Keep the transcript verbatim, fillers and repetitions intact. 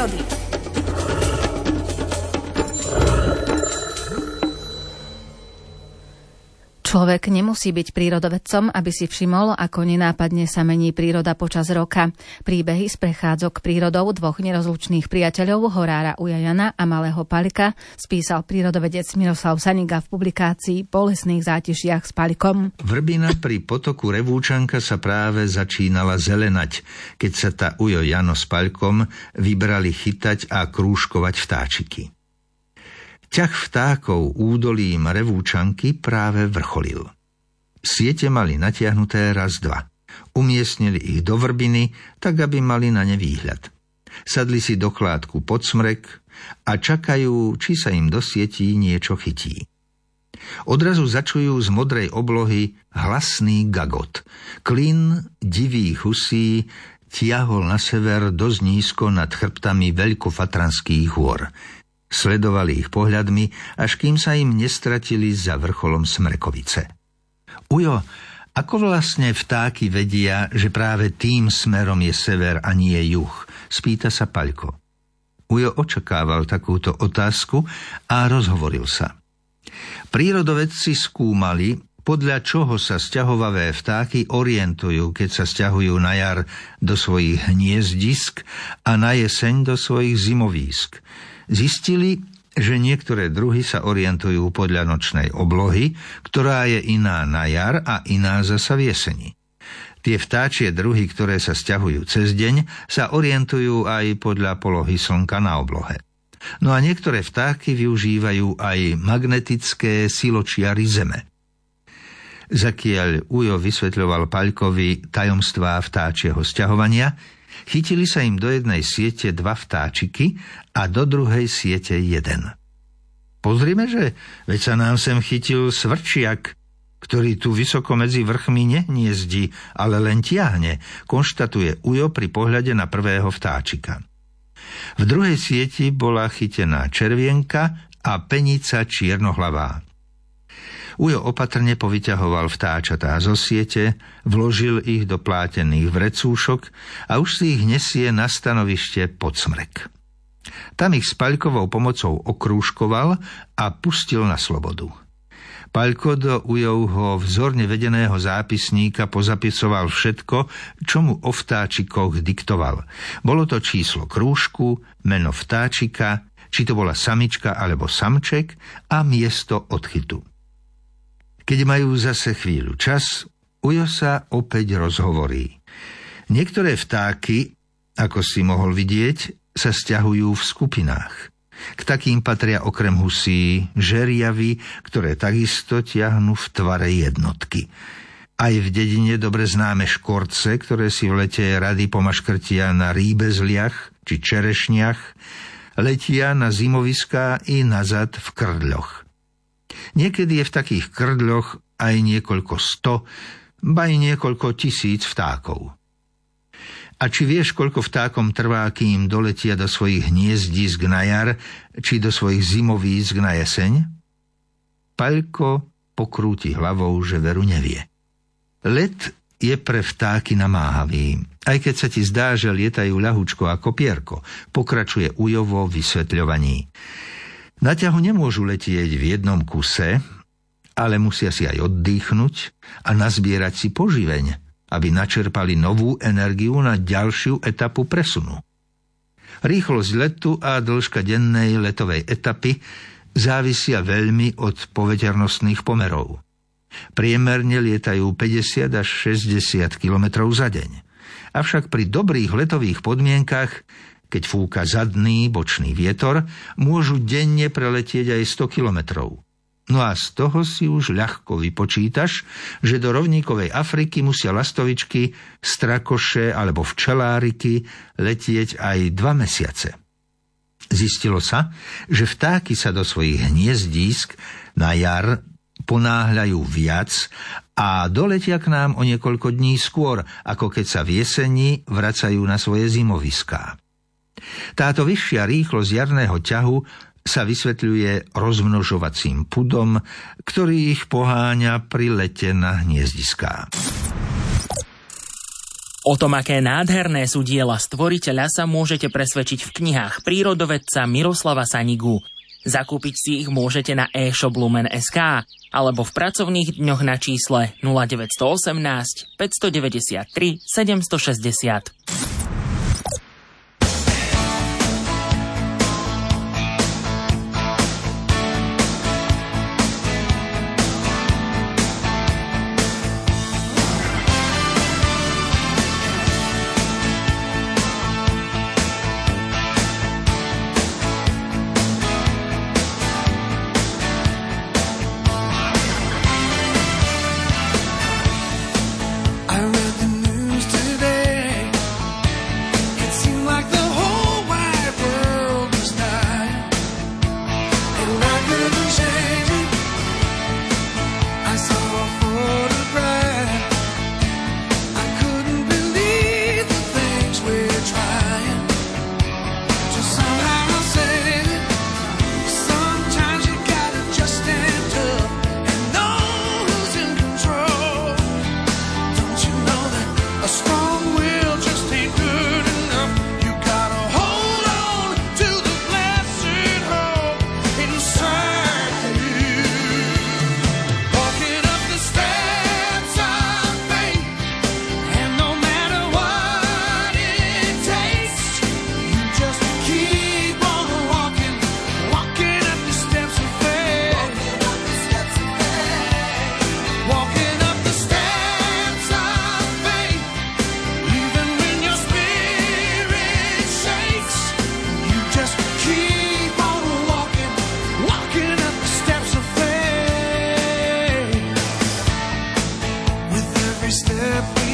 prírody. Človek nemusí byť prírodovedcom, aby si všimol, ako nenápadne sa mení príroda počas roka. Príbehy z prechádzok prírodou dvoch nerozlučných priateľov, horára Uja Jana a malého Palika, spísal prírodovedec Miroslav Saniga v publikácii Po lesných zátišiach s Palikom. Vrbina pri potoku Revúčanka sa práve začínala zelenať, keď sa tá Ujo Jano s Paľkom vybrali chytať a krúžkovať vtáčiky. Ťah vtákov údolím Revúčanky práve vrcholil. Siete mali natiahnuté raz dva. Umiestnili ich do vrbiny, tak aby mali na ne výhľad. Sadli si do kládku pod smrek a čakajú, či sa im do sietí niečo chytí. Odrazu začujú z modrej oblohy hlasný gagot. Klin divých husí tiahol na sever dosť nízko nad chrbtami veľkofatranských hôr. Sledovali ich pohľadmi, až kým sa im nestratili za vrcholom Smrekovice. Ujo, ako vlastne vtáky vedia, že práve tým smerom je sever a nie juh? Spýta sa Paľko. Ujo očakával takúto otázku a rozhovoril sa. Prírodovedci skúmali, podľa čoho sa sťahovavé vtáky orientujú, keď sa sťahujú na jar do svojich hniezdisk a na jeseň do svojich zimovísk. Zistili, že niektoré druhy sa orientujú podľa nočnej oblohy, ktorá je iná na jar a iná zasa v jeseni. Tie vtáčie druhy, ktoré sa sťahujú cez deň, sa orientujú aj podľa polohy slnka na oblohe. No a niektoré vtáky využívajú aj magnetické siločiary zeme. Zakiaľ Ujo vysvetľoval Paľkovi tajomstvá vtáčieho sťahovania, chytili sa im do jednej siete dva vtáčiky a do druhej siete jeden. Pozrime, že veď sa nám sem chytil svrčiak, ktorý tu vysoko medzi vrchmi nehniezdí, ale len tiahne, konštatuje Ujo pri pohľade na prvého vtáčika. V druhej sieti bola chytená červienka a penica čiernohlavá. Ujo opatrne povyťahoval vtáčatá zo siete, vložil ich do plátených vrecúšok a už si ich nesie na stanovište pod smrek. Tam ich s Paľkovou pomocou okrúžkoval a pustil na slobodu. Paľko do Ujovho vzorne vedeného zápisníka pozapisoval všetko, čo mu o vtáčikoch diktoval. Bolo to číslo krúžku, meno vtáčika, či to bola samička alebo samček a miesto odchytu. Keď majú zase chvíľu čas, Ujo sa opäť rozhovorí. Niektoré vtáky, ako si mohol vidieť, sa sťahujú v skupinách. K takým patria okrem husí žeriavy, ktoré takisto ťahnú v tvare jednotky. Aj v dedine dobre známe škorce, ktoré si v lete rady pomaškrtia na rýbezliach či čerešniach, letia na zimoviská i nazad v krdľoch. Niekedy je v takých krdľoch aj niekoľko sto, ba aj niekoľko tisíc vtákov. A či vieš, koľko vtákom trvá, kým doletia do svojich hniezdisk na jar, či do svojich zimovísk na jeseň? Paľko pokrúti hlavou, že veru nevie. Let je pre vtáky namáhavý, aj keď sa ti zdá, že lietajú ľahučko ako pierko, pokračuje Ujo vo vysvetľovaní. Na ťahu nemôžu letieť v jednom kuse, ale musia si aj oddychnúť a nazbierať si poživeň, aby načerpali novú energiu na ďalšiu etapu presunu. Rýchlosť letu a dĺžka dennej letovej etapy závisia veľmi od poveternostných pomerov. Priemerne lietajú päťdesiat až šesťdesiat kilometrov za deň. Avšak pri dobrých letových podmienkach, keď fúka zadný, bočný vietor, môžu denne preletieť aj sto kilometrov. No a z toho si už ľahko vypočítaš, že do rovníkovej Afriky musia lastovičky, strakoše alebo včeláriky letieť aj dva mesiace. Zistilo sa, že vtáky sa do svojich hniezdísk na jar ponáhľajú viac a doletia k nám o niekoľko dní skôr, ako keď sa v jeseni vracajú na svoje zimoviská. Táto vyššia rýchlosť jarného ťahu sa vysvetľuje rozmnožovacím pudom, ktorý ich poháňa pri lete na hniezdiská. O tom, aké nádherné sú diela stvoriteľa, sa môžete presvedčiť v knihách prírodovedca Miroslava Sanigu. Zakúpiť si ich môžete na e-shop Lumen bodka es ká alebo v pracovných dňoch na čísle nula deväť jedna osem, päť deväť tri, sedem šesť nula. Step